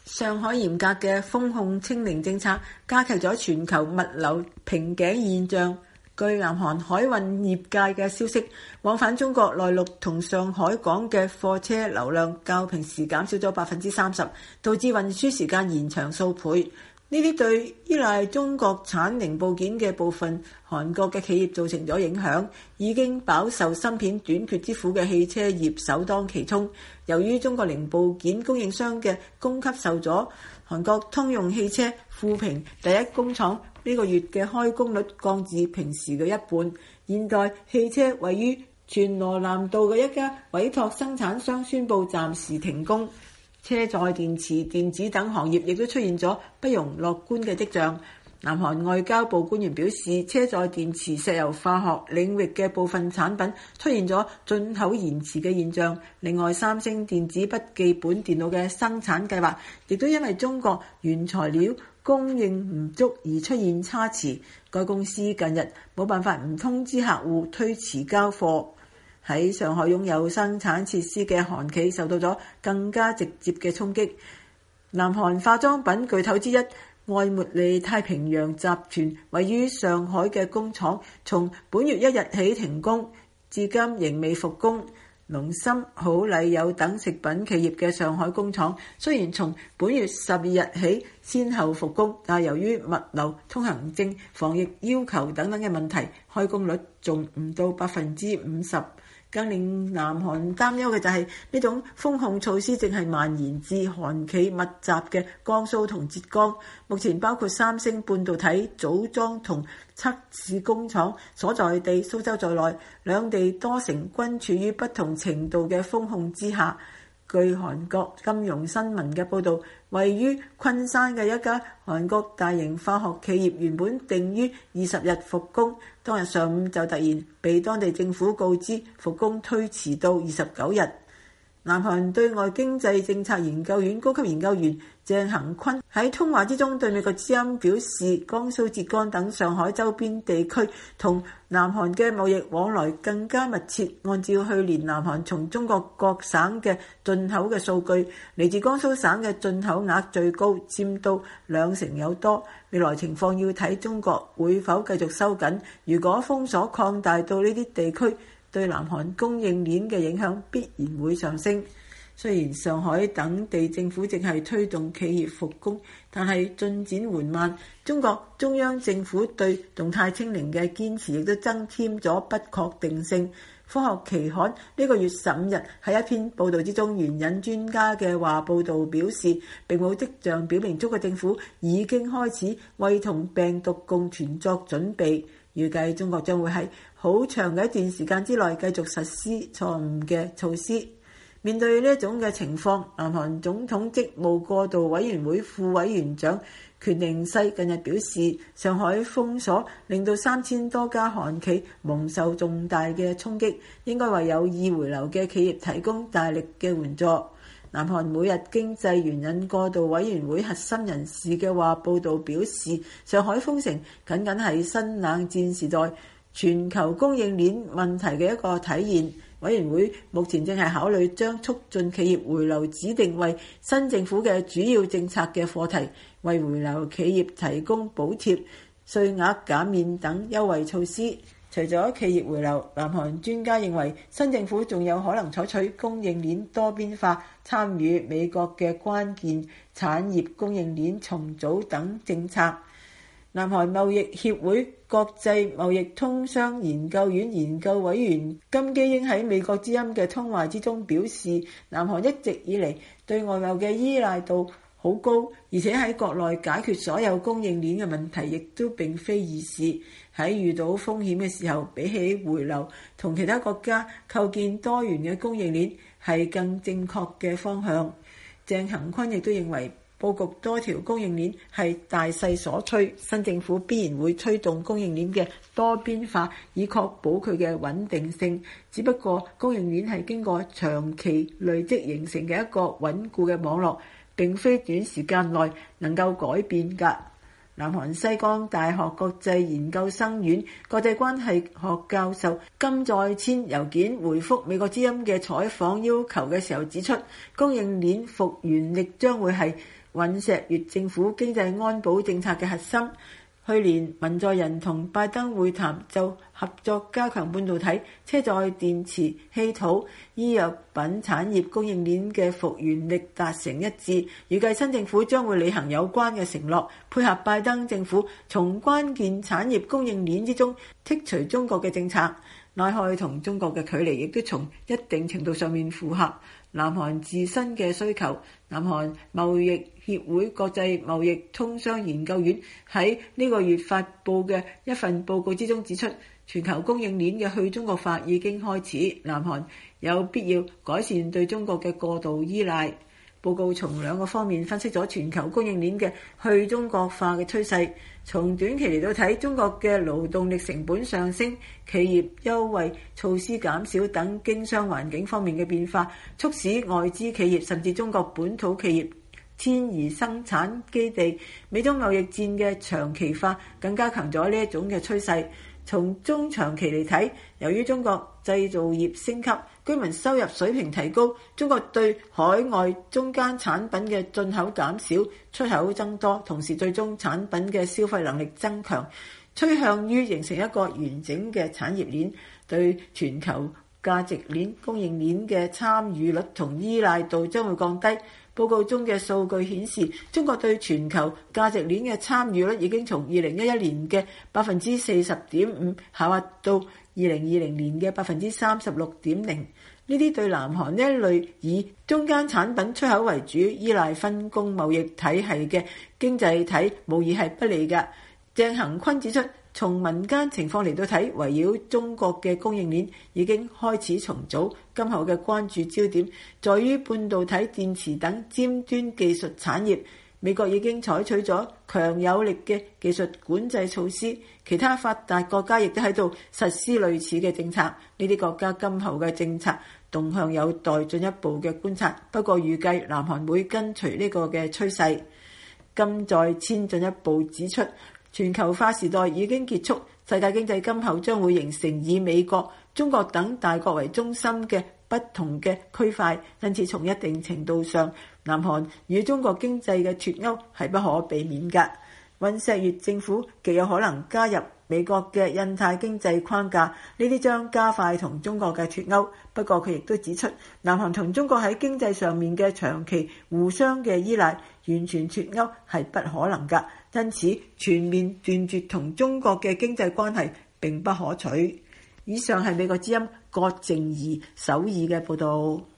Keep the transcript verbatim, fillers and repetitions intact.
上海嚴格嘅封控清零政策加劇咗全球物流瓶頸現象。據南韓海運業界嘅消息，往返中國內陸同上海港嘅貨車流量較平時減少咗百分之三十，導致運輸時間延長數倍。呢啲對依賴中國產零部件嘅部分韓國嘅企業造成咗影響，已經飽受芯片短缺之苦嘅汽車業首當其衝。由於中國零部件供應商嘅供給受阻，韓國通用汽車富平第一工廠呢個月嘅開工率降至平時嘅一半。現代汽車位於全羅南道嘅一家委託生產商宣布暫時停工。車載電池、電子等行業亦都出現咗不容樂觀嘅跡象。南韓外交部官員表示，車載電池、石油化學領域嘅部分產品出現咗進口延遲嘅現象。另外，三星電子筆記本電腦嘅生產計劃亦都因為中國原材料供應唔足而出現差池。該公司近日冇辦法唔通知客戶推遲交貨。喺上海擁有生產設施嘅韓企受到咗更加直接嘅衝擊。南韓化妝品巨頭之一愛茉莉太平洋集團位於上海嘅工廠，從本月一日起停工，至今仍未復工。農心、好禮友等食品企業嘅上海工廠雖然從本月十二日起先後復工，但由於物流、通行證、防疫要求等等嘅問題，開工率仲唔到百分之五十。更令南韓擔憂嘅就係呢種封控措施正係蔓延至韓企密集嘅江蘇同浙江。目前包括三星半導體組裝同測試工廠所在地蘇州在內，兩地多城均處於不同程度嘅封控之下。據韓國金融新聞嘅報導，位於昆山嘅一家韓國大型化學企業原本定於二十日復工，當日上午就突然被當地政府告知復工推遲到二十九日。南韓對外經濟政策研究院高級研究員鄭恒坤喺通話之中對美國之音表示，江蘇、浙江等上海周邊地區同南韓嘅貿易往來更加密切。按照去年南韓從中國各省嘅進口嘅數據，嚟自江蘇省嘅進口額最高，佔到兩成有多。未來情況要睇中國會否繼續收緊，如果封鎖擴大到呢啲地區，對南韓供應鏈嘅影響必然會上升。雖然上海等地政府正係推動企業復工，但係進展緩慢。中國中央政府對動態清零嘅堅持亦都增添咗不確定性。科學期刊呢個月十五日喺一篇報導之中，援引專家嘅話報導表示，並冇跡象表明中國政府已經開始為同病毒共存作準備。預計中國將會喺好長嘅一段時間之內繼續實施錯誤嘅措施。面對呢一種嘅情況，南韓總統職務過渡委員會副委員長權寧世近日表示，上海封鎖令到三千多家韓企蒙受重大嘅衝擊，應該為有意回流嘅企業提供大力嘅援助。南韓每日經濟援引過渡委員會核心人士嘅話報導表示，上海封城僅僅係新冷戰時代全球供應鏈問題嘅一個體現。委員會目前正係考慮將促進企業回流指定為新政府嘅主要政策嘅課題，為回流企業提供補貼、稅額減免等優惠措施。除咗企業回流，南韓專家認為新政府仲有可能採取供應鏈多邊化、參與美國嘅關鍵產業供應鏈重組等政策。南韓貿易協會國際貿易通商研究院研究委員金基英喺美國之音嘅通話之中表示，南韓一直以嚟對外貿嘅依賴度好高，而且喺國內解決所有供應鏈嘅問題亦都並非易事。喺遇到風險嘅時候，比起回流同其他國家構建多元嘅供應鏈係更正確嘅方向。鄭恒坤亦都認為，佈局多條供應鏈係大勢所趨，新政府必然會推動供應鏈嘅多邊化，以確保佢嘅穩定性。只不過供應鏈係經過長期累積形成嘅一個穩固嘅網絡，並非短時間內能夠改變㗎。南韓西江大學國際研究生院國際關係學教授金在千郵件回覆美國之音嘅採訪要求嘅時候指出，供應鏈復原力將會係尹錫悅政府經濟安保政策嘅核心。去年文在寅同拜登會談，就合作加強半導體、車載電池、稀土、醫藥品產業供應鏈嘅復原力達成一致。預計新政府將會履行有關嘅承諾，配合拜登政府從關鍵產業供應鏈之中剔除中國嘅政策。南韓同中國嘅距離亦都從一定程度上面符合南韓自身嘅需求。南韓貿易協會國際貿易通商研究院喺呢個月發布嘅一份報告之中指出，全球供應鏈嘅去中國化已經開始，南韓有必要改善對中國嘅過度依賴。報告從兩個方面分析咗全球供應鏈嘅去中國化嘅趨勢。從短期嚟到睇，中國嘅勞動力成本上升、企業優惠措施減少等經商環境方面嘅變化，促使外資企業甚至中國本土企業遷移生產基地。美中貿易戰嘅長期化更加強咗呢一種嘅趨勢。從中長期嚟睇，由於中國製造業升級、居民收入水平提高，中國對海外中間產品嘅進口減少、出口增多，同時最終產品嘅消費能力增強，趨向於形成一個完整嘅產業鏈，對全球價值鏈供應鏈嘅參與率同依賴度將會降低。報告中嘅數據顯示，中國對全球價值鏈嘅參與率已經從二零一一年嘅百分之四十點五下滑到二零二零年嘅百分之三十六點零。呢啲對南韓呢一類以中間產品出口為主、依賴分工貿易體系嘅經濟體，無疑係不利㗎。鄭恆坤指出，從民間情況嚟到睇，圍繞中國嘅供應鏈已經開始重組，今後嘅關注焦點在於半導體、電池等尖端技術產業。美國已經採取咗強有力嘅技術管制措施，其他發達國家亦都喺度實施類似嘅政策。呢啲國家今後嘅政策動向有待進一步嘅觀察，不過預計南韓會跟隨呢個嘅趨勢。金在千進一步指出，全球化時代已經結束，世界經濟今後將會形成以美國、中國等大國為中心嘅不同嘅區塊，因此從一定程度上，南韓與中國經濟嘅脫鈎係不可避免㗎。尹錫悅政府極有可能加入美國嘅印太經濟框架，呢啲將加快同中國嘅脫鈎。不過佢亦都指出，南韓同中國喺經濟上面嘅長期互相嘅依賴，完全脫鈎係不可能㗎。因此全面斷絕同中國嘅經濟關係並不可取。以上係美國之音郭靜怡首爾嘅報導。